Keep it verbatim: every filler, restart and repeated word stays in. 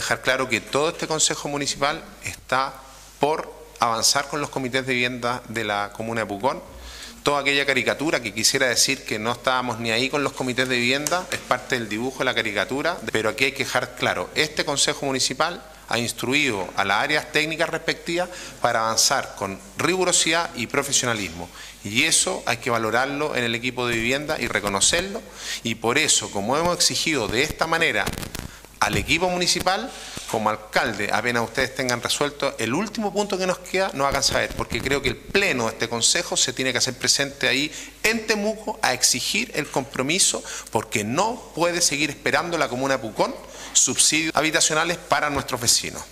dejar claro que todo este Consejo Municipal está por avanzar con los comités de vivienda de la comuna de Pucón. Toda aquella caricatura que quisiera decir que no estábamos ni ahí con los comités de vivienda es parte del dibujo de la caricatura, pero aquí hay que dejar claro, este Consejo Municipal ha instruido a las áreas técnicas respectivas para avanzar con rigurosidad y profesionalismo. Y eso hay que valorarlo en el equipo de vivienda y reconocerlo. Y por eso, como hemos exigido de esta manera al equipo municipal, como alcalde, apenas ustedes tengan resuelto el último punto que nos queda, nos hagan saber, porque creo que el pleno de este consejo se tiene que hacer presente ahí en Temuco a exigir el compromiso, porque no puede seguir esperando la comuna de Pucón subsidios habitacionales para nuestros vecinos.